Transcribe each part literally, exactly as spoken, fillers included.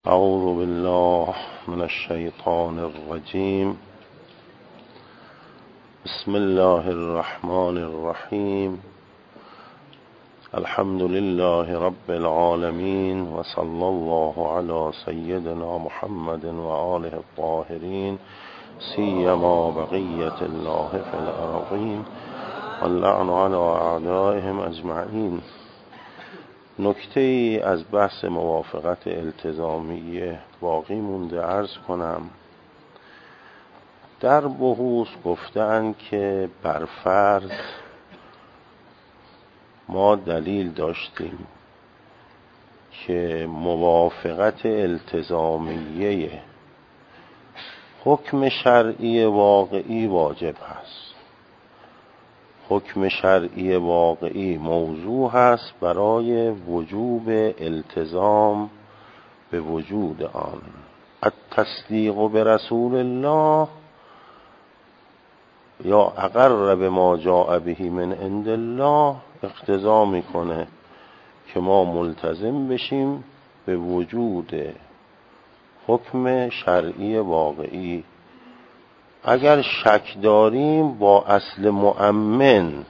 اعوذ بالله من الشیطان الرجیم. بسم الله الرحمن الرحیم. الحمد لله رب العالمین و صلی الله علی سیدنا محمد و آله الطاهرین سیما بقیة الله فی الارضین واللعن علی اعدائهم اجمعین. نکته ای از بحث موافقت التزامیه باقی مونده عرض کنم. در بحوث گفتند که بر فرض ما دلیل داشتیم که موافقت التزامیه حکم شرعی واقعی واجب هست. حکم شرعی واقعی موضوع هست برای وجوب التزام به وجود آن. التصدیق به رسول الله یا اقر به ما جاء به من عند الله اقتضا میکنه که ما ملتزم بشیم به وجود حکم شرعی واقعی. اگر شک داریم با اصل مؤمن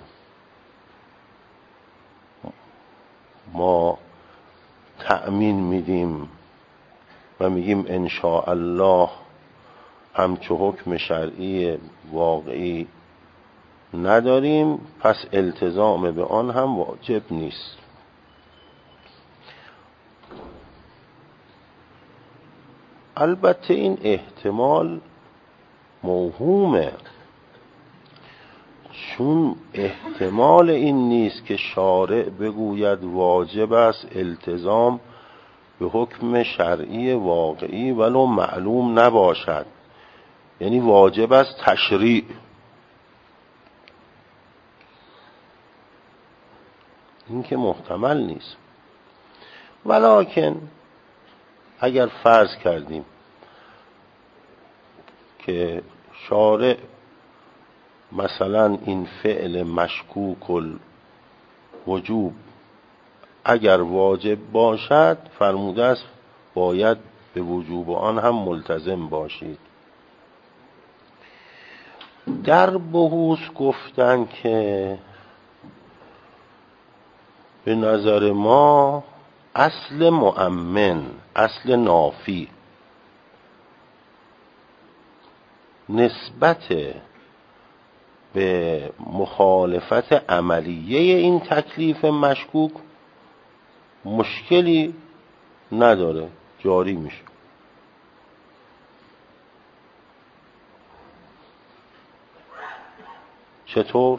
ما تأمین میدیم و میگیم ان شاء الله همچو حکم شرعی واقعی نداریم، پس التزام به آن هم واجب نیست. البته این احتمال موهومه، چون احتمال این نیست که شارع بگوید واجب است التزام به حکم شرعی واقعی ولو معلوم نباشد، یعنی واجب است تشریع. این که محتمل نیست. ولکن اگر فرض کردیم که شارع مثلا این فعل مشکوک الوجوب اگر واجب باشد فرموده است باید به وجوب آن هم ملتزم باشید. در بحوث گفتن که به نظر ما اصل مؤمن، اصل نافی نسبت به مخالفت عملیه این تکلیف مشکوک مشکلی نداره، جاری میشه. چطور؟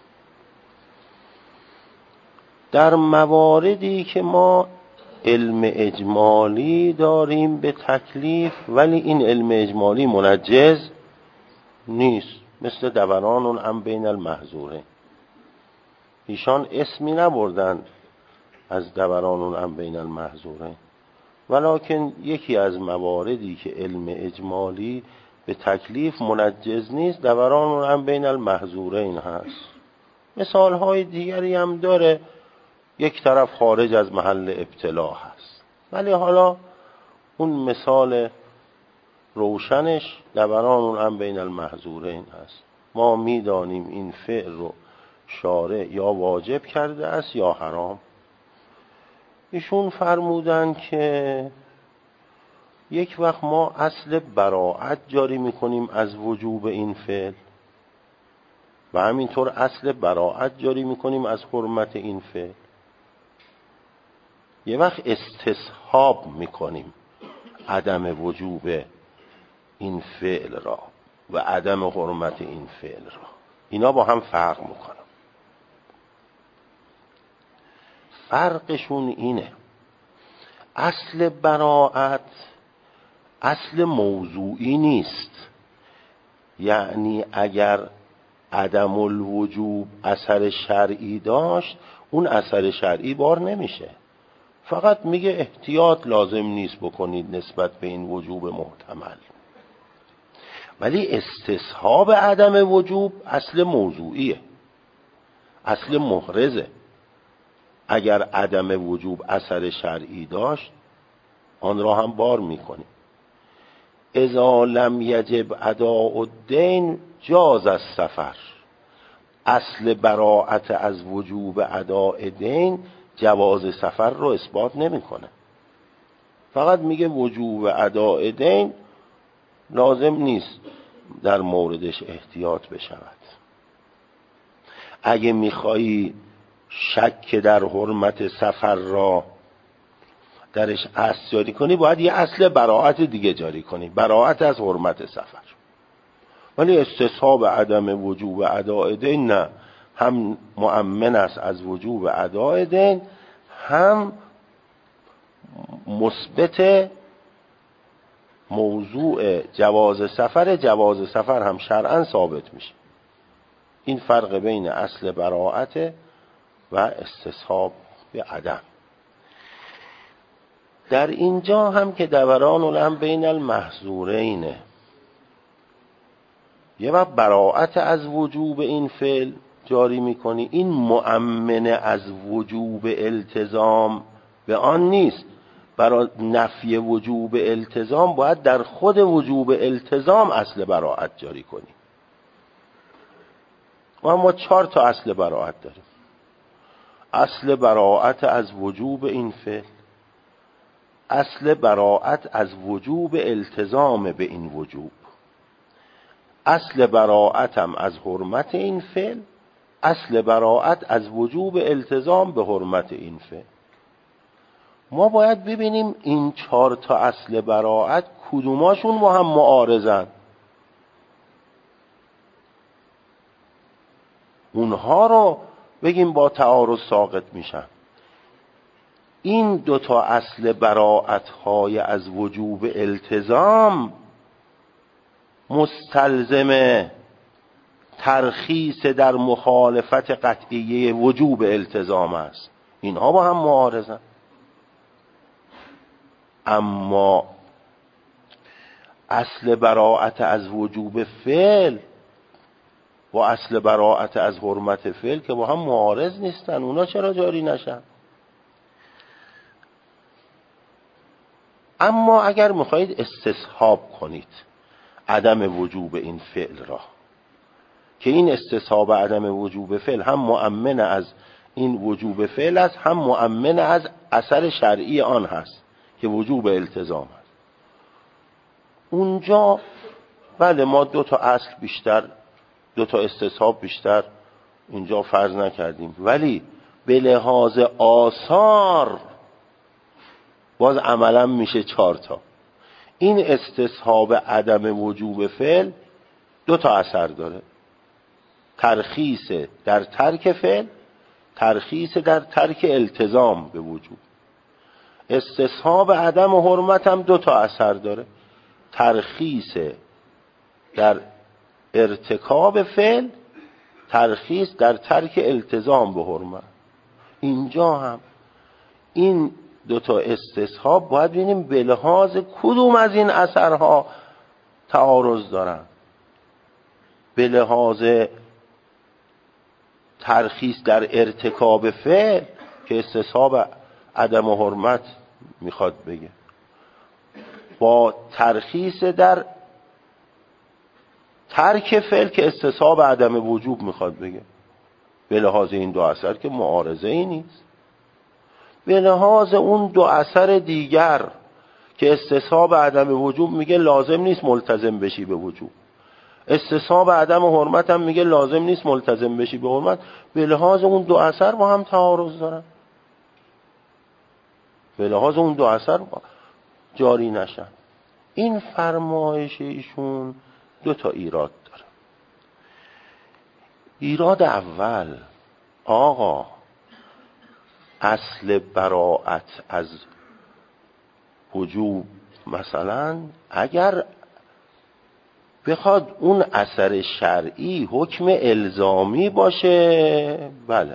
در مواردی که ما علم اجمالی داریم به تکلیف ولی این علم اجمالی منجز نیست، مثل دوران الامر بین المحظورین. ایشان اسمی نبردن از دوران الامر بین المحظورین، ولکن یکی از مواردی که علم اجمالی به تکلیف منجز نیست دوران الامر بین المحظورین هست. مثال های دیگری هم داره، یک طرف خارج از محل ابتلا هست، ولی حالا اون مثال روشنش دوران الامر بین المحظورین هست. ما میدانیم این فعل رو شارع یا واجب کرده است یا حرام. ایشون فرمودن که یک وقت ما اصل براءت جاری میکنیم از وجوب این فعل و همینطور اصل براءت جاری میکنیم از حرمت این فعل. یه وقت استصحاب میکنیم عدم وجوب این فعل را و عدم حرمت این فعل را. اینا با هم فرق میکنن. فرقشون اینه، اصل براءت اصل موضوعی نیست، یعنی اگر عدم الوجوب اثر شرعی داشت اون اثر شرعی بار نمیشه، فقط میگه احتیاط لازم نیست بکنید نسبت به این وجوب محتمل. ولی استصحاب عدم وجوب اصل موضوعیه، اصل محرزه. اگر عدم وجوب اثر شرعی داشت آن را هم بار میکنیم. اذا لم یجب اداء الدین جاز السفر. اصل براءت از وجوب اداء دین جواز سفر رو اثبات نمیکنه، فقط میگه وجوب اداء دین لازم نیست در موردش احتیاط بشود. اگه میخوایی شک در حرمت سفر را درش اصل جاری کنی، باید یه اصل براءت دیگه جاری کنی، براءت از حرمت سفر. ولی استصحاب عدم وجوب اداء دین نه، هم مؤمن است از وجوب اداء دین، هم مثبت موضوع جواز سفر. جواز سفر هم شرعاً ثابت میشه. این فرق بین اصل براءت و استصحاب به عدم. در اینجا هم که دوران الامر بین المحظورینه، یه وقت براءت از وجوب این فعل جاری میکنی، این مؤمن از وجوب التزام به آن نیست. برای نفی وجوب التزام باید در خود وجوب التزام اصل براءت جاری کنی. و ما چهار تا اصل براءت داریم. اصل براءت از وجوب این فعل، اصل براءت از وجوب التزام به این وجوب، اصل براءتم از حرمت این فعل، اصل براءت از وجوب التزام به حرمت این فعل. ما باید ببینیم این چهار تا اصل براءت کدوماشون با هم معارضن، اونها رو بگیم با تعارض ساقط میشن. این دو تا اصل براءت های از وجوب التزام مستلزم ترخیص در مخالفت قطعیه وجوب التزام است. اینها با هم معارضن. اما اصل براءت از وجوب فعل و اصل براءت از حرمت فعل که با هم معارض نیستن، اونا چرا جاری نشن؟ اما اگر میخواهید استصحاب کنید عدم وجوب این فعل را، که این استصحاب عدم وجوب فعل هم مؤمن از این وجوب فعل است، هم مؤمن از اثر شرعی آن هست که وجوب التزام است، اونجا بله ما دو تا اصل بیشتر، دو تا استصحاب بیشتر اینجا فرض نکردیم، ولی به لحاظ آثار باز عملا میشه چهار تا. این استصحاب عدم وجوب فعل دو تا اثر داره: ترخیص در ترک فعل، ترخیص در ترک التزام به وجوب. استصحاب عدم حرمت هم دو تا اثر داره: ترخیص در ارتکاب فعل، ترخیص در ترک التزام به حرمت. اینجا هم این دو تا استصحاب باید ببینیم به لحاظ کدوم از این اثرها تعارض دارن. به لحاظ ترخیص در ارتکاب فعل که استصحاب عدم حرمت میخواد بگه، با ترخیص در ترک فعل که استصحاب عدم وجوب میخواد بگه. به لحاظ این دو اثر که معارضه ای نیست. به لحاظ اون دو اثر دیگر که استصحاب عدم وجوب میگه لازم نیست ملتزم بشی به وجوب، استصحاب عدم حرمت هم میگه لازم نیست ملتزم بشی به حرمت، به لحاظ اون دو اثر با هم تعارض دارن، به لحاظ اون دو اثر جاری نشن. این فرمایش ایشون دو تا ایراد داره. ایراد اول، آقا اصل براءت از وجوب مثلا اگر بخواد اون اثر شرعی حکم الزامی باشه، بله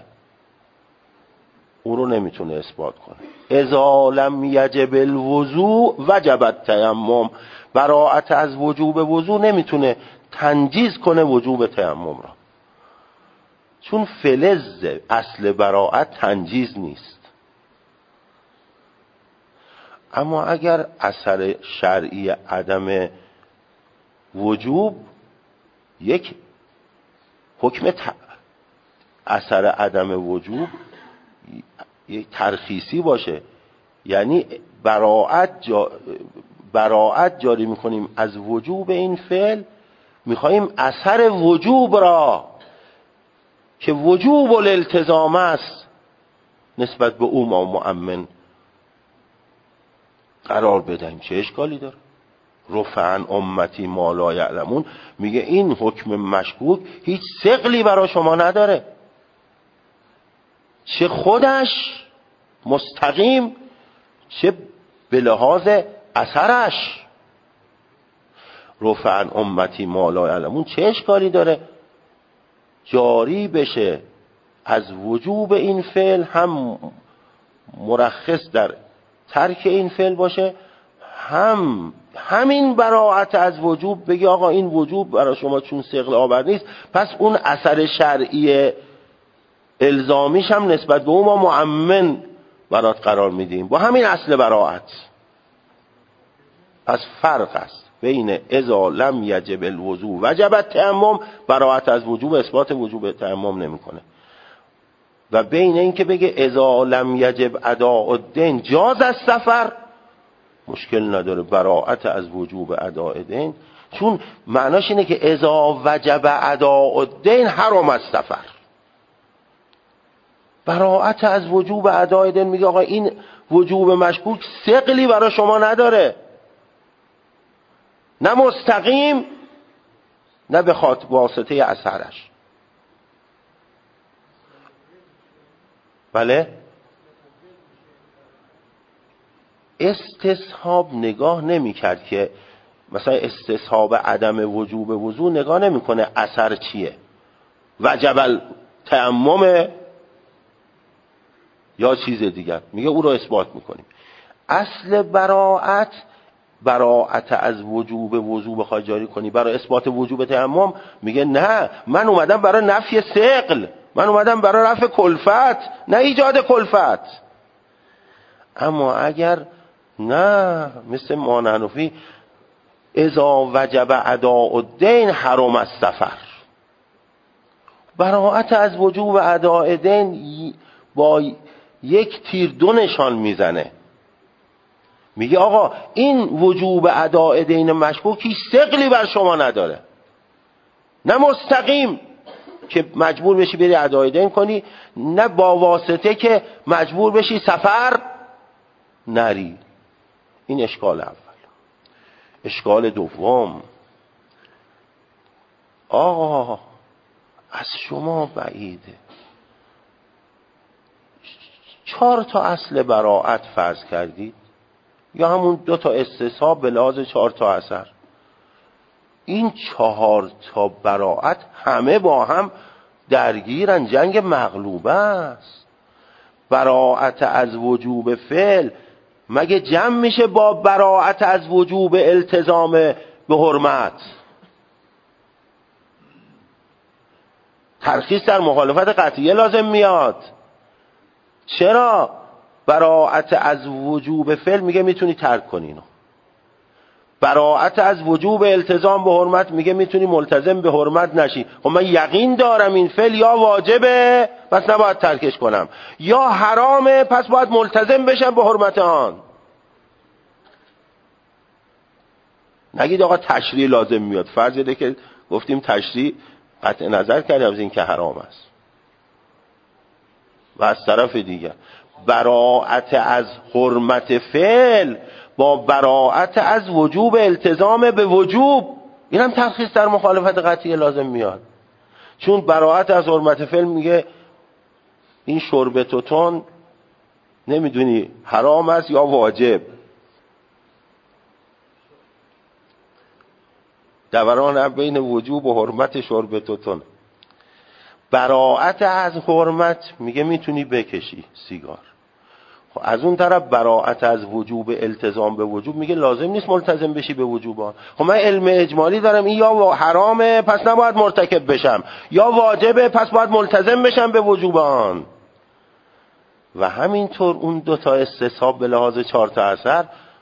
او رو نمیتونه اثبات کنه. اذا لم یجب الوضوء وجب التیمم. براءت از وجوب وضوء نمیتونه تنجیز کنه وجوب تیمم را، چون فلز اصل براءت تنجیز نیست. اما اگر اثر شرعی عدم وجوب یک حکم ت... اثر عدم وجوب یک ترخیصی باشه، یعنی براءت جا... براءت جاری میکنیم از وجوب این فعل، میخواییم اثر وجوب را که وجوب الالتزام است نسبت به او ما مؤمن قرار بدهیم. چه اشکالی داره؟ رفع عن امتی ما لا یعلمون میگه این حکم مشکوک هیچ ثقلی برای شما نداره، چه خودش مستقیم چه به لحاظ اثرش. رفع عن امتی ما لا یعلمون چه اشکالی داره جاری بشه از وجوب این فعل، هم مرخص در ترک این فعل باشه، هم همین براءت از وجوب بگی آقا این وجوب برای شما چون ثقل آور نیست، پس اون اثر شرعی الزامیش هم نسبت به اون ما مؤمن برات قرار میدیم با همین اصل براءت. پس فرق است بین اذا لم یجب الوضوء وجب التیمم، براءت از وجوب اثبات وجوب تیمم نمیکنه، و بین این که بگه اذا لم یجب اداء الدین جاز السفر، مشکل نداره براءت از وجوب اداء الدین، چون معناش اینه که اذا وجب اداء الدین حرم السفر. براءت از وجوب اداء الدین میگه آقا این وجوب مشکوک ثقلی برای شما نداره، نه مستقیم نه به خاطر واسطه اثرش. بله استصحاب نگاه نمی کرد که مثلا استصحاب عدم وجوب وضو نگاه نمی کنه اثر چیه، وجب التیمم یا چیز دیگر، میگه او رو اثبات میکنیم. اصل براءت براءت از وجوب وضو بخوای جاری کنی برای اثبات وجوب تیمم، میگه نه من اومدم برای نفی ثقل، من اومدم برای رفع کلفت نه ایجاد کلفت. اما اگر نه مثل مانحنفی اذا وجب اداء الدین حرم السفر، براءت از وجوب اداء الدین با یک تیر دو نشان میزنه، میگه آقا این وجوب اداء دین مشکوکی ثقلی بر شما نداره، نه مستقیم که مجبور بشی بری اداء دین کنی، نه با واسطه که مجبور بشی سفر نری. این اشکال اول. اشکال دوم، آقا از شما بعیده چهار تا اصل براءت فرض کردید یا همون دو تا استصحاب به لحاظ چهار تا اثر، این چهار تا براءت همه با هم درگیرن، جنگ مغلوبه است. براءت از وجوب فعل مگه جمع میشه با براءت از وجوب التزام به حرمت؟ ترخیص در مخالفت قطعیه لازم میاد. چرا؟ براءت از وجوب فعل میگه میتونی ترک کنی اینو، براءت از وجوب التزام به حرمت میگه میتونی ملتزم به حرمت نشی. خب من یقین دارم این فعل یا واجبه پس نباید ترکش کنم، یا حرامه پس باید ملتزم بشم به حرمت آن. نگید آقا تشریع لازم میاد، فرض بده که گفتیم تشریع قطع نظر کردیم از این که حرام است، و از طرف دیگر براءت از حرمت فعل با براءت از وجوب التزام به وجوب، این هم ترخیص در مخالفت قطعی لازم میاد. چون براءت از حرمت فعل میگه این شرب توتون نمیدونی حرام است یا واجب، دوران بین وجوب و حرمت شرب توتون. براءت از حرمت میگه میتونی بکشی سیگار. خب از اون طرف براءت از وجوب التزام به وجوب میگه لازم نیست ملتزم بشی به وجوبان. خب من علم اجمالی دارم، این یا حرامه پس نباید مرتکب بشم، یا واجبه پس باید ملتزم بشم به وجوبان. و همینطور اون دو تا استصحاب به لحاظ چهار تا اثر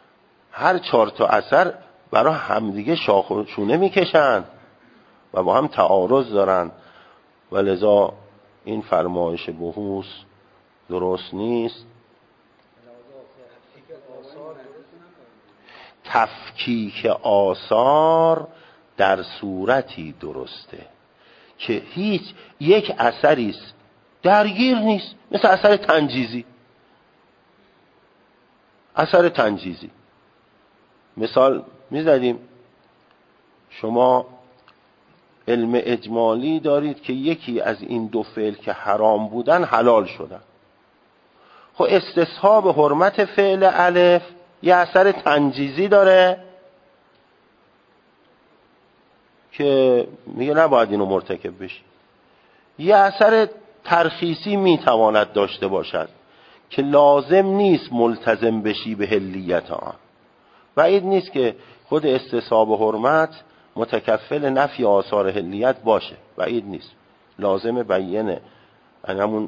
هر چهار تا اثر برای همدیگه شاخ و شونه میکشن و با هم تعارض دارن و لذا این فرمایش بحوث درست نیست. تفکیک آثار در صورتی درسته که هیچ یک اثری درگیر نیست، مثل اثر تنجیزی. اثر تنجیزی مثال میزدیم، شما علم اجمالی دارید که یکی از این دو فعل که حرام بودن حلال شدن. خب استصحاب حرمت فعل الف یه اثر تنجیزی داره که میگه نباید اینو مرتکب بشی. یه اثر ترخیصی میتواند داشته باشد که لازم نیست ملتزم بشی به حلیت آن. بعید نیست که خود استصحاب حرمت متکفل نفی آثار حلیت باشه، بعید نیست، لازم بیینه، همون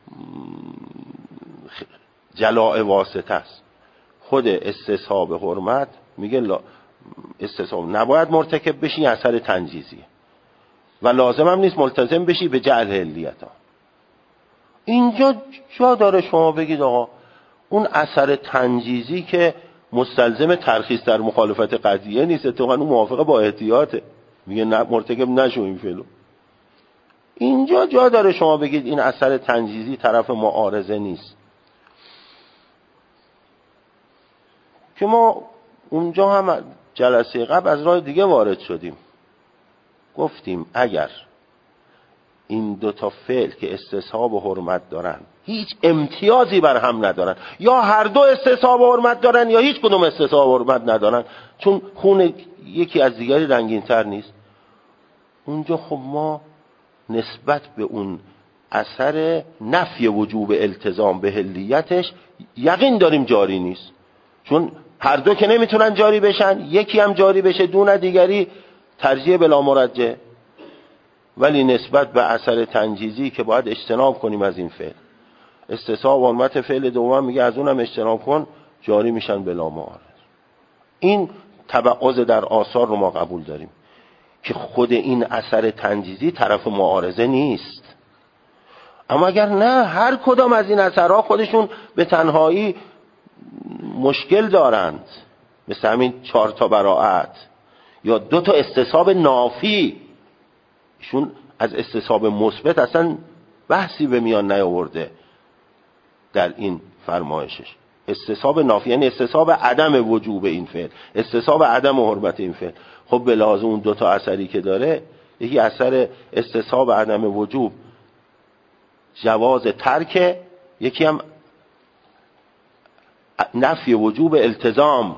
جلاء واسطه است. خود استصحاب حرمت میگه استصحاب نباید مرتکب بشی، اثر تنجیزیه و لازم هم نیست ملتزم بشی به جعل حلیت ها. اینجا جا داره شما بگید آقا اون اثر تنجیزی که مستلزم ترخیص در مخالفت قضیه نیست، اتفاقا اون موافقه با احتیاطه، میگه نه مرتکب نشو این فعلو. اینجا جا داره شما بگید این اثر تنجیزی طرف معارضه نیست. که ما اونجا هم جلسه قبل از راه دیگه وارد شدیم، گفتیم اگر این دو تا فعل که استصحاب و حرمت دارن هیچ امتیازی بر هم ندارن، یا هر دو استصحاب و حرمت دارن یا هیچ کدوم استصحاب و حرمت ندارن، چون خون یکی از دیگری رنگین تر نیست، اونجا خب ما نسبت به اون اثر نفی وجوب التزام به حلیتش یقین داریم جاری نیست، چون هر دو که نمیتونن جاری بشن، یکی هم جاری بشه دون دیگری ترجیح بلا مرجح. ولی نسبت به اثر تنجیزی که باید اجتناب کنیم از این فعل، استصحاب و حرمت فعل دوم میگه از اونم اجتناب کن، جاری میشن بلا معارض. این تبعض در آثار رو ما قبول داریم که خود این اثر تنجیزی طرف معارضه نیست. اما اگر نه، هر کدام از این اثرها خودشون به تنهایی مشکل دارند، مثل همین چهار تا براءت یا دو تا استصحاب نافی، ایشون از استصحاب مثبت اصلا بحثی به میان نیاورده در این فرمایشش. استصحاب نافی یعنی استصحاب عدم وجوب این فعل، استصحاب عدم حرمت این فعل. خب به لحاظ اون دو تا اثری که داره، یکی اثر استصحاب عدم وجوب جواز ترک، یکی هم نفی وجوب التزام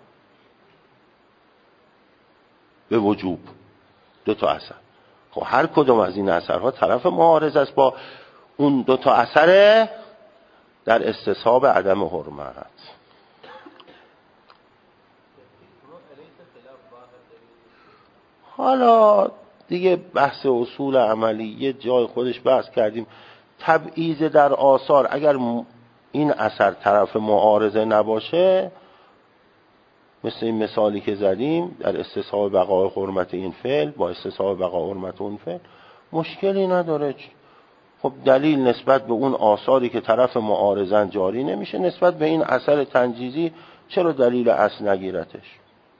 به وجوب، دو تا اثر. خب هر کدوم از این اثرها طرف معارض است با اون دو تا اثر در استصحاب عدم حرمت. حالا دیگه بحث اصول عملی یه جای خودش بحث کردیم. تبعیض در آثار، اگر این اثر طرف معارضه نباشه، مثل این مثالی که زدیم در استصحاب بقای حرمت این فعل با استصحاب بقای حرمت اون فعل، مشکلی نداره. خب دلیل نسبت به اون آثاری که طرف معارضن جاری نمیشه، نسبت به این اثر تنجیزی چرا دلیل اصل نگیرتش؟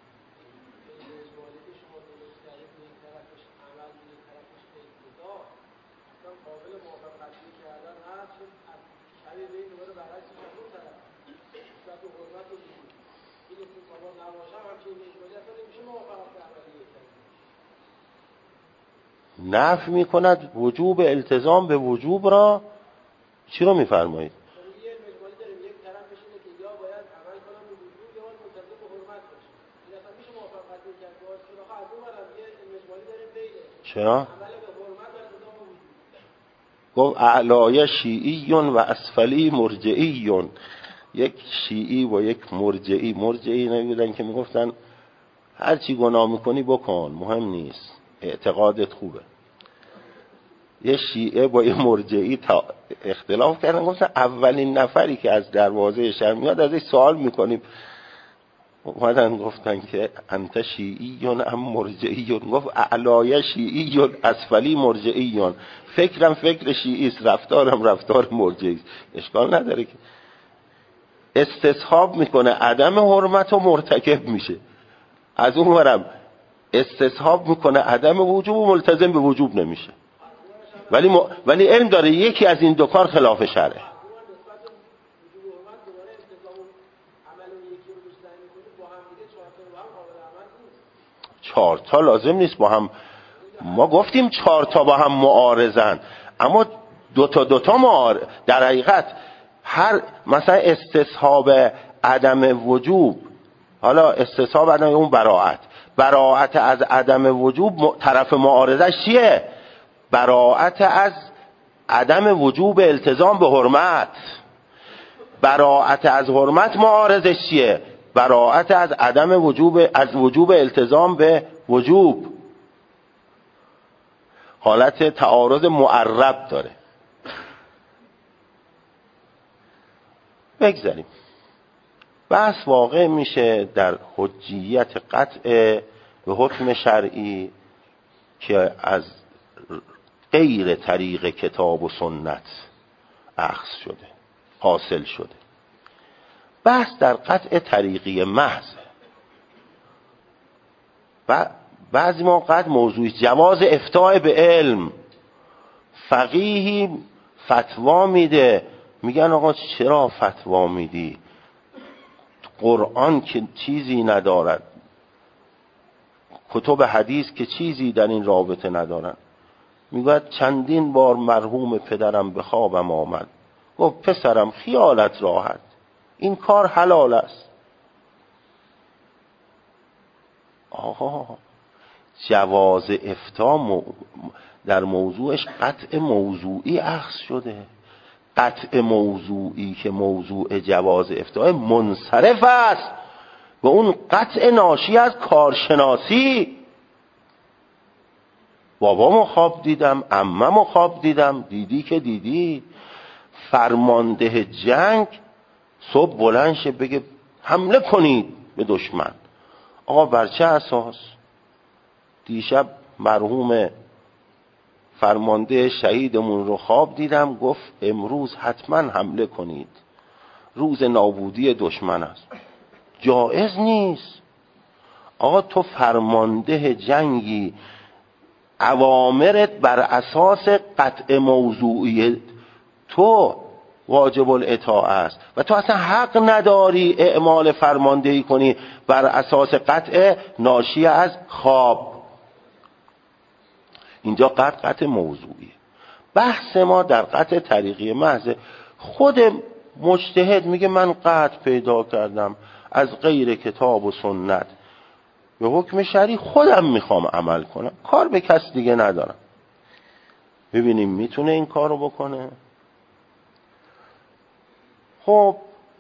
نفی میکند وجوب التزام به وجوب را. چی رو میفرمایید؟ چرا؟ گفت اعلای شیعی و اسفلی مرجعی. یک شیعی و یک مرجعی. مرجعی نمیدونن که میگفتن هر چی گناه میکنی بکن، مهم نیست، اعتقادت خوبه. یه شیعه با یه مرجعی تا اختلاف کردن، گفتن اولین نفری که از دروازه شهر میاد ازش سوال میکنیم اومدن گفتن که انت شیعیون ام مرجعیون، گفت اعلای شیعیون اسفلی مرجعیون، فکرم فکر شیعی است، رفتارم رفتار مرجعی است. اشکال نداره که استصحاب میکنه عدم حرمت و مرتکب میشه، از اون ورم استصحاب میکنه عدم وجوب و ملتزم به وجوب نمیشه، ولی م... ولی علم داره یکی از این دو کار خلاف شرعه. چهار تا لازم نیست با هم، ما گفتیم چهار تا با هم معارضن، اما دو تا دو تا معارض. در حقیقت هر مثلا استصحاب عدم وجوب، حالا استصحاب عدم اون براءت، براءت از عدم وجوب طرف معارضش چیه؟ براءت از عدم وجوب التزام به حرمت. براءت از حرمت معارضش چیه؟ براءت از عدم وجوب از وجوب التزام به وجوب. حالت تعارض معرب داره. بگذاریم بحث واقع میشه در حجیت قطع به حکم شرعی که از غیر طریق کتاب و سنت اخذ شده، حاصل شده. بحث در قطع طریقی محض و بعضی موقع موضوع جواز افتاء به علم. فقیهی فتوا میده، میگن آقا چرا فتوا میدی؟ قرآن که چیزی ندارد، کتب حدیث که چیزی در این رابطه ندارن. میگوید چندین بار مرحوم پدرم به خوابم آمد، گفت پسرم خیالت راحت، این کار حلال است. آها، جواز افتاء در موضوعش قطع موضوعی اخذ شده. قطع موضوعی که موضوع جواز افتاء منصرف است و اون قطع ناشی از کارشناسی. بابامو خواب دیدم، عممو خواب دیدم، دیدی که دیدی. فرمانده جنگ صبح بلند شه بگه حمله کنید به دشمن. آقا بر چه اساس؟ دیشب مرحوم فرمانده شهیدمون رو خواب دیدم، گفت امروز حتما حمله کنید، روز نابودی دشمن است. جایز نیست. آقا تو فرمانده جنگی، اوامرت بر اساس قطع موضوعی تو واجب الاطاعه است و تو اصلا حق نداری اعمال فرماندهی کنی بر اساس قطع ناشی از خواب. اینجا قطع قطع موضوعی. بحث ما در قطع طریقی محض. خود مجتهد میگه من قطع پیدا کردم از غیر کتاب و سنت به حکم شرعی، خودم میخوام عمل کنم، کار به کس دیگه ندارم. ببینیم میتونه این کارو بکنه. خب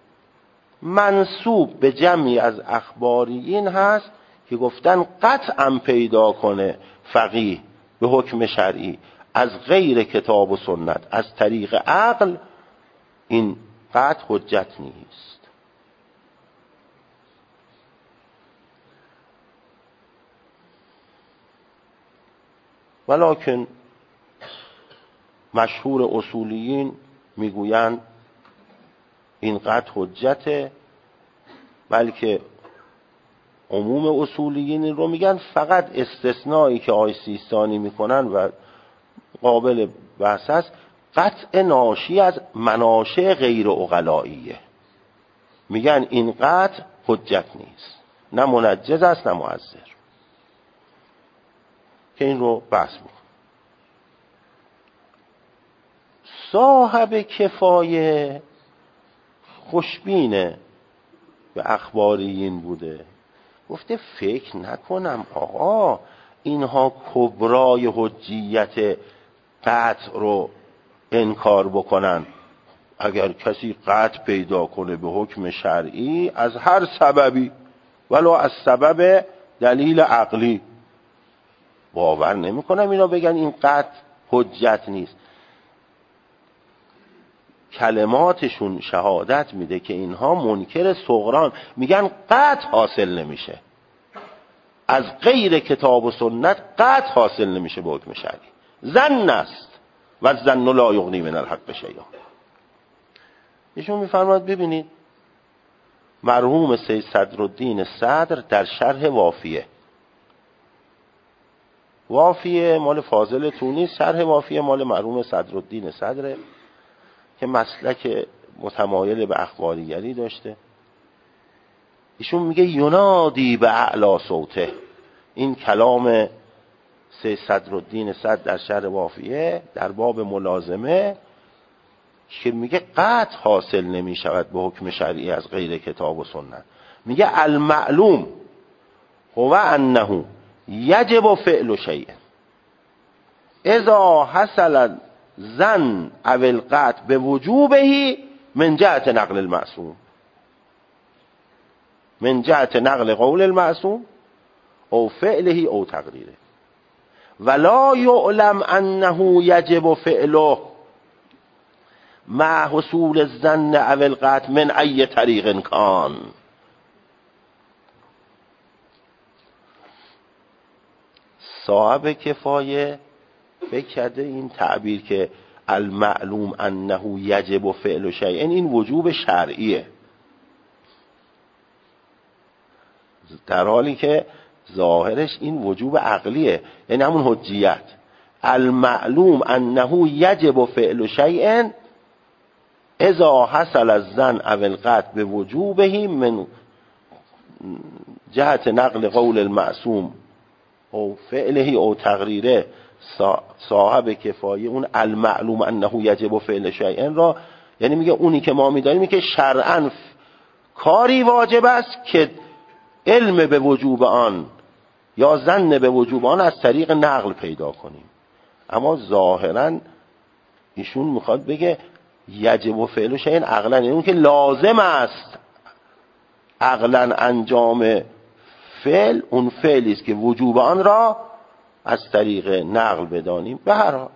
منسوب به جمعی از اخباریین هست که گفتن قطعا پیدا کنه فقیه به حکم شرعی از غیر کتاب و سنت از طریق عقل، این قطع حجت نیست. ولکن مشهور اصولیین میگویند این قطع حجته، بلکه عموم اصولیین رو میگن فقط استثنایی که آقای سیستانی میکنن و قابل بحث است قطع ناشی از مناشع غیر عقلاییه. میگن این قطع حجت نیست، نه منجز است نه مؤثر، که این رو بحث میکنن. صاحب کفایه خوشبینه به اخباریین بوده، گفته فکر نکنم آقا اینها کبرای حجیت قطع رو انکار بکنن. اگر کسی قطع پیدا کنه به حکم شرعی از هر سببی، ولو از سبب دلیل عقلی، باور نمی کنم اینا بگن این قطع حجت نیست. کلماتشون شهادت میده که اینها منکر صغران، میگن قطع حاصل نمیشه از غیر کتاب و سنت، قطع حاصل نمیشه به حکم شرعی، ظن است و الظن لا یغنی من الحق شیئا. ایشون میفرماد ببینید مرحوم سید صدرالدین صدر در شرح وافیه، وافیه مال فاضل تونس، شرح وافیه مال مرحوم صدرالدین صدره که مسلک متمایل به اخباریگری داشته. ایشون میگه ینادی به اعلی صوته، این کلام سید صدرالدین صدر در شرح وافیه در باب ملازمه که میگه قطع حاصل نمی شود به حکم شرعی از غیر کتاب و سنت. میگه المعلوم هو انه یجب فعل شیء اذا حصل ظن او القطع به وجوبه من جهت نقل المعصوم، من جهت نقل قول المعصوم او فعله او تقریره، ولا یعلم انه یجب فعله مع حصول الظن او القطع من ای طریق کان. صاحب کفایه فکر کرده این تعبیر که المعلوم انه یجب فعل شیء این وجوب شرعیه، در حالی که ظاهرش این وجوب عقلیه، یعنی همون حجیت. المعلوم انه یجب فعل شیء اذا حصل الظن او القطع به وجوبه من جهت نقل قول المعصوم او فعله او تقریره. صاحب کفایه اون المعلوم انه یجب فعل شیء را، یعنی میگه اونی که ما میدانیم که شرعاً کاری واجب است که علم به وجوب آن یا ظن به وجوب آن از طریق نقل پیدا کنیم. اما ظاهراً ایشون میخواد بگه یجب فعل شیء عقلاً، یعنی اون که لازم است عقلاً انجام فعل، اون فعلی است که وجوب آن را از طریق نقل بدانیم. به هر حال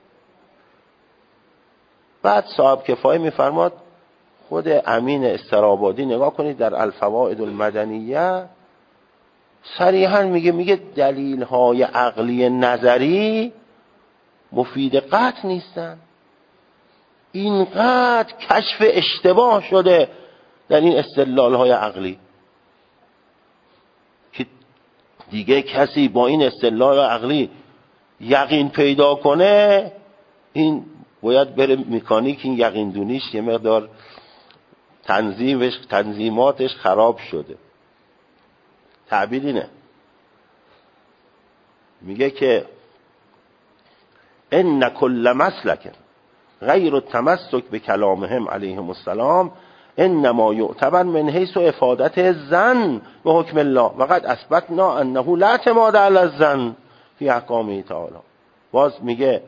بعد صاحب کفایه میفرماد خود امین استرابادی نگاه کنید در الفوائد المدنیه صریحا میگه میگه دلیل های عقلی نظری مفید قطع نیستن، اینقدر کشف اشتباه شده در این استدلال های عقلی که دیگه کسی با این استدلال عقلی یقین پیدا کنه این باید بره مکانیک، این یقین دونیش یه مقدار تنظیمش تنظیماتش خراب شده. تعبیر اینه، میگه که ان کل مسلک غیر التمسک به کلامهم علیهم السلام انما یعتبر من حیث افادت الظن به حکم الله و قد اثبتنا انه لا اعتماد علی الظن فی احکامه تعالی. باز میگه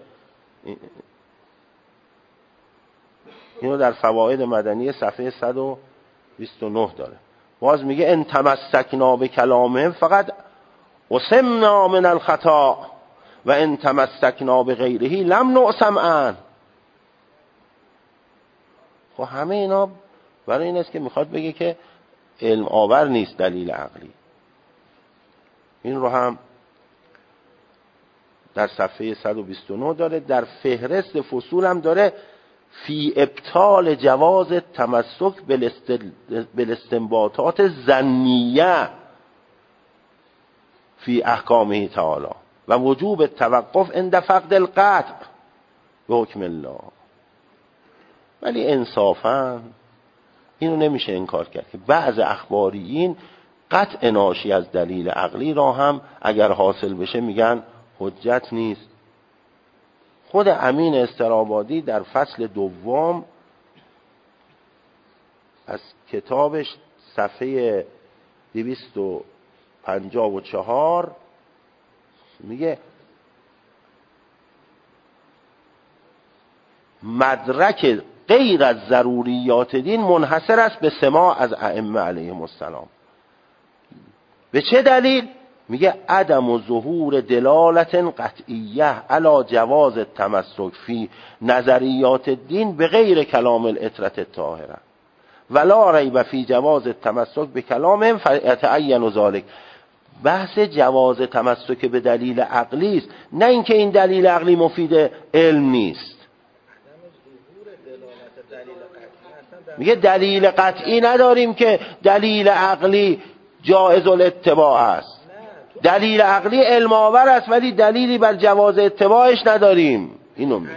اینو در فواید مدنی صفحه صد و بیست و نه داره. باز میگه ان تمسکنا به کلامهم فقط عصمنا من الخطا و ان تمسکنا به غیره لم نعصم عنه. خب همه اینا برای این است که میخواد بگه که علم آور نیست دلیل عقلی. این رو هم در صفحه صد و بیست و نه داره. در فهرست فصول هم داره فی ابطال جواز تمسک بالاستنباطات ظنیه فی احکامه تعالی و وجوب توقف عند فقد القطع به حکم الله. ولی انصافاً اینو نمیشه انکار کرد که بعض اخباریین قطع ناشی از دلیل عقلی را هم اگر حاصل بشه میگن حجت نیست. خود امین استرابادی در فصل دوم از کتابش صفحه دویست و پنجاه و چهار میگه مدرک غیر از ضروریات دین منحصر است به سماع از ائمه علیهم السلام. به چه دلیل؟ میگه عدم و ظهور دلالت قطعیه علی جواز التمسک فی نظریات الدین به غیر کلام الاطرة الطاهره ولا ریب فی جواز التمسک به کلام فیتعین ذلک. بحث جواز تمسک به دلیل عقلی است، نه اینکه این دلیل عقلی مفید علم نیست. میگه دلیل قطعی نداریم که دلیل عقلی جایز الاتباع است. دلیل عقلی علم آور است ولی دلیلی بر جواز اتباعش نداریم. اینو میگه.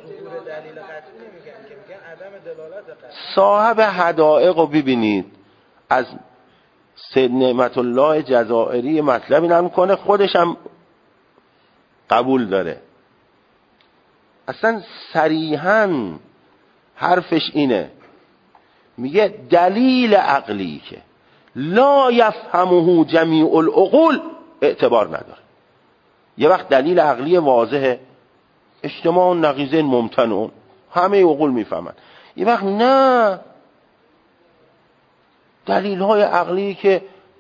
صاحب حدائق رو ببینید از سید نعمت الله جزائری مطلبی نمیکنه، خودش هم قبول داره. اصلا صریحاً حرفش اینه، میگه دلیل عقلی که لا یفهمه جمیع العقول اعتبار نداره. یه وقت دلیل عقلی واضحه، اجتماع نقیضین ممتنعون، همه عقول میفهمن. یه وقت نه، دلیل های عقلی که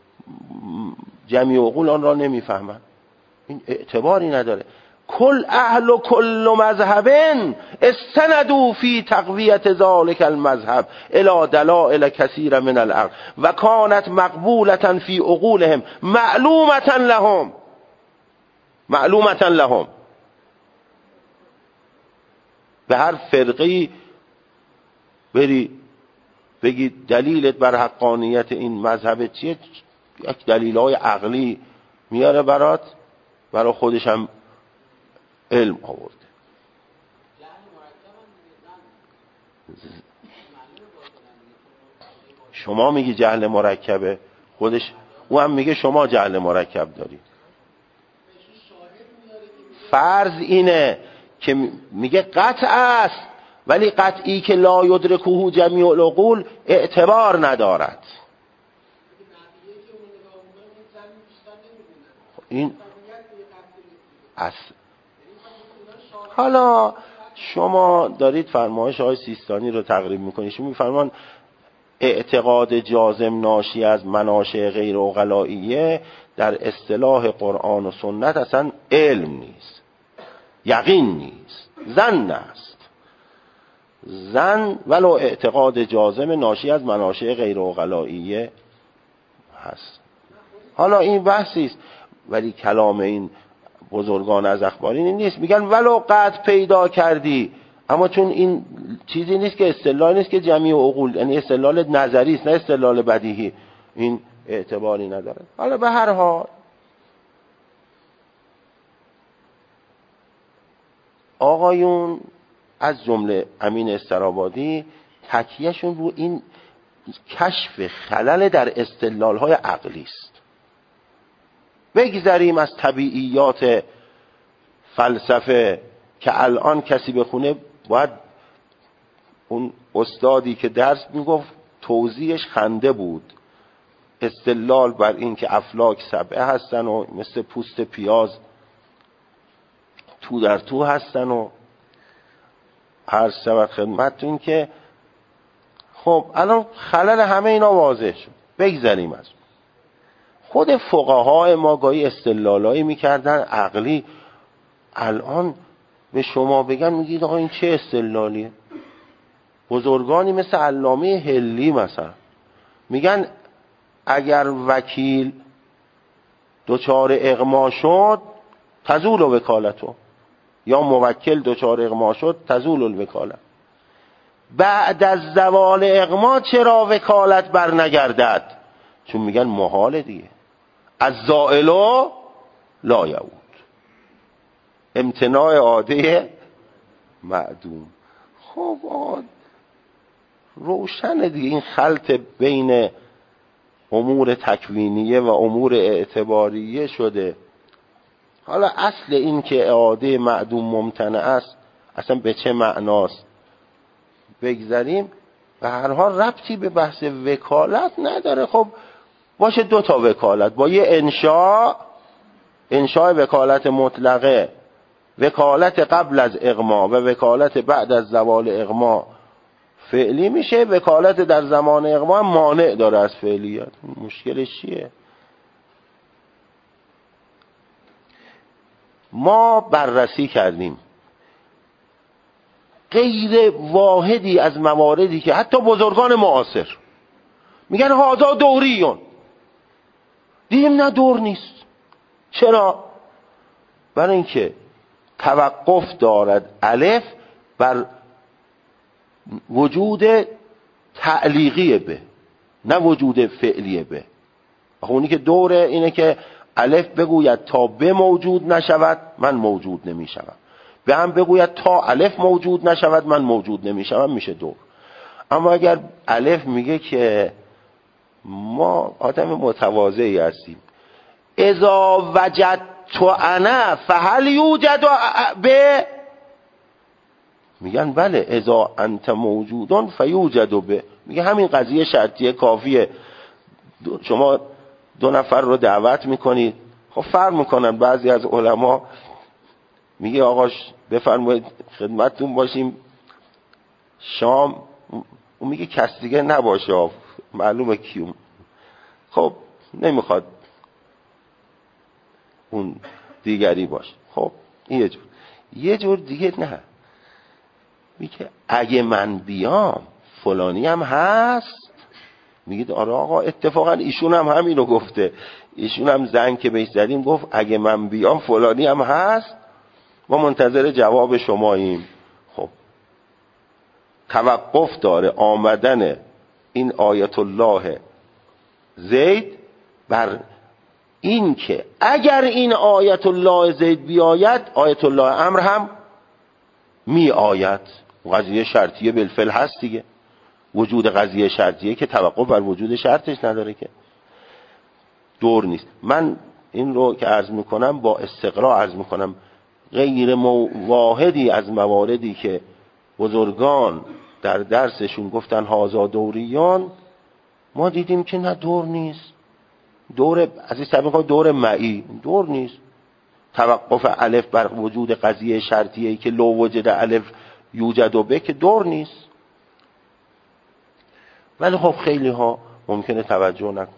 جمیع عقول آن را نمیفهمن، این اعتباری نداره. کل اهل و کل مذهب استندوا فی تقویت ذالک المذهب الی دلائل کثیر من العقل و کانت مقبولة فی عقولهم معلومة لهم معلومة لهم. به هر فرقی بری بگی دلیلت بر حقانیت این مذهب چیه، یک دلیل‌های عقلی میاره برات، برای خودش هم علم آورده. شما میگی جهل مرکبه، خودش او هم میگه شما جهل مرکب داری. فرض اینه که میگه قطع است ولی قطعی که لا یدرکه جمیع العقول اعتبار ندارد. این اصل. حالا شما دارید فرمایش های سیستانی رو تقریب میکنید. شما میفرمان اعتقاد جازم ناشی از مناشع غیر عقلائیه در اصطلاح قرآن و سنت اصلا علم نیست، یقین نیست، ظن است. ظن ولو اعتقاد جازم ناشی از مناشع غیر عقلائیه هست. حالا این بحثی است، ولی کلام این بزرگان از اخبارین این نیست. میگن ولو قطع پیدا کردی، اما چون این چیزی نیست که استدلال نیست که جمیع عقول، یعنی استدلال نظری است نه استدلال بدیهی، این اعتباری نداره. حالا به هر حال آقایون از جمله امین استرابادی تکیهشون رو این کشف خلل در استدلال‌های عقلی است. بگذریم از طبیعیات فلسفه که الان کسی بخونه باید اون استادی که درس میگفت توضیحش خنده بود. استدلال بر این که افلاک سبعه هستن و مثل پوست پیاز تو در تو هستن و هر شود خدمتتون که خب الان خلل همه اینا واضح شد. بگذریم از خود فقهای ما گاهی استدلالایی میکردن عقلی، الان به شما بگن میگید آقا این چه استدلالیه؟ بزرگانی مثل علامه حلی مثلا میگن اگر وکیل دچار اغما شد تزول وکالتو، یا موکل دچار اغما شد تزول الوکالت. بعد از زوال اغما چرا وکالت بر نگردد؟ چون میگن محاله دیگه، از زائلو لا یعود، امتناع عاده معدوم. خب روشنه دیگه این خلط بین امور تکوینیه و امور اعتباریه شده. حالا اصل این که اعاده معدوم ممتنع است اصلا به چه معناست بگذاریم. به هر حال ربطی به بحث وکالت نداره. خب باشه دو تا وکالت با یه انشاء، انشاء وکالت مطلقه، وکالت قبل از اغما و وکالت بعد از زوال اغما فعلی میشه، وکالت در زمان اغما مانع داره از فعلیت. مشکلش چیه؟ ما بررسی کردیم غیر واحدی از مواردی که حتی بزرگان معاصر میگن هذا دوریون، دیدیم نه دور نیست. چرا؟ برای اینکه توقف دارد الف بر وجود تعلیقی به، نه وجود فعلی به. اونی که دوره اینه که الف بگوید تا به موجود نشود من موجود نمی شود، به هم بگوید تا الف موجود نشود من موجود نمی شود، میشه دور. اما اگر الف میگه که ما آدم متواضعی هستیم، اذا وجدت انا فهل یوجد به، میگن بله اذا انت موجودون فیوجد به، میگه همین قضیه شرطیه کافیه. شما دو نفر رو دعوت میکنید، خب فرق میکنن، بعضی از علما میگه آقا بفرمایید خدمتتون باشیم شام، اون میگه کس دیگه نباشه، معلومه کیوم، خب نمیخواد اون دیگری باشه. خب این یه جور. یه جور دیگه نه، میگه اگه من بیام فلانی هم هست. میگه آره آقا اتفاقا ایشون هم همین رو گفته، ایشون هم زنگ که بهش زدیم گفت اگه من بیام فلانی هم هست، ما منتظر جواب شماییم. خب توقف داره آمدن این آیت الله زید بر این که اگر این آیت الله زید بیاید آیت الله امر هم می آید. قضیه شرطیه بالفعل هست دیگه، وجود قضیه شرطیه که توقف بر وجود شرطش نداره، که دور نیست. من این رو که عرض میکنم با استقرا عرض میکنم، غیر واحدی از مواردی که بزرگان در درسشون گفتن هازا دوریان، ما دیدیم که نه دور نیست. دور از این سبب دور معی دور نیست. توقف الف بر وجود قضیه شرطیه که لو وجد الف یوجد و به که دور نیست. ولی خب خیلی ها ممکنه توجه نکن.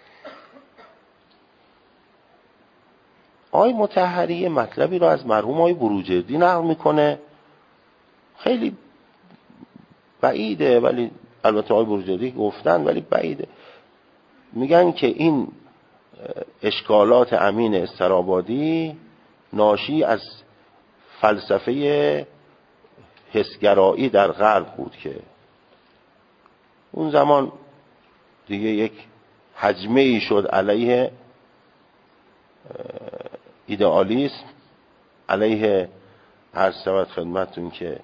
آقای مطهری مطلبی رو از مرحوم آقای بروجردی نقل میکنه، خیلی بعیده، ولی البته آقای بروجردی گفتن ولی بعیده. میگن که این اشکالات امین استرابادی ناشی از فلسفه حسگرایی در غرب بود که اون زمان دیگه یک هجمه ای شد علیه ایدئالیسم، علیه عرض شود خدمتتون که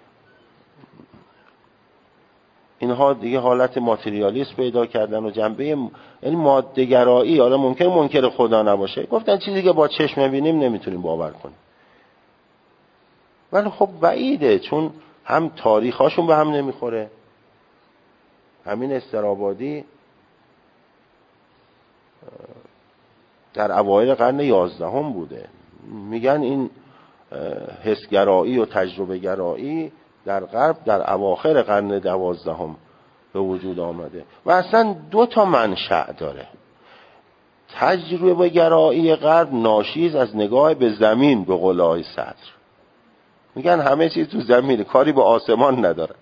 اینها دیگه حالت ماتریالیسم پیدا کردن و جنبه این ماده‌گرایی. حالا ممکن منکر خدا نباشه، گفتن چیزی که با چشم می‌بینیم نمیتونیم باور کنیم، ولی خب بعیده، چون هم تاریخاشون به هم نمیخوره. همین استرابادی در اوایل قرن یازدهم بوده. میگن این حسگرایی و تجربه گرایی در غرب در اواخر قرن دوازدهم به وجود آمده و اصلا دو تا منشأ داره. تجربه گرایی غرب ناشی از نگاه به زمین، به قول آقای صدر میگن همه چیز تو زمینه، کاری به آسمان ندارن.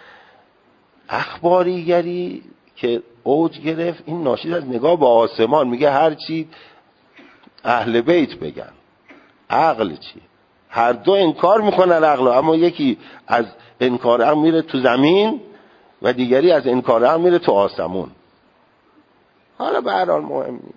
اخباریگری که اوج گرفت این ناشی از نگاه به آسمان، میگه هر چی اهل بیت بگن، عقل چی؟ هر دو انکار میکنن عقل، اما یکی از انکار عقل میره تو زمین و دیگری از انکار عقل میره تو آسمون. حالا به هر حال مهم نیست.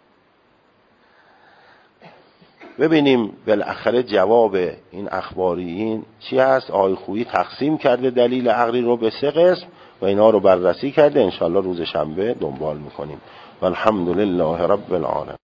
ببینیم بالاخره جواب این اخباریین چی هست. آقای خویی تقسیم کرده دلیل عقلی رو به سه قسم و اینا رو بررسی کرده. انشالله روز شنبه دنبال میکنیم. والحمدلله رب العالمین.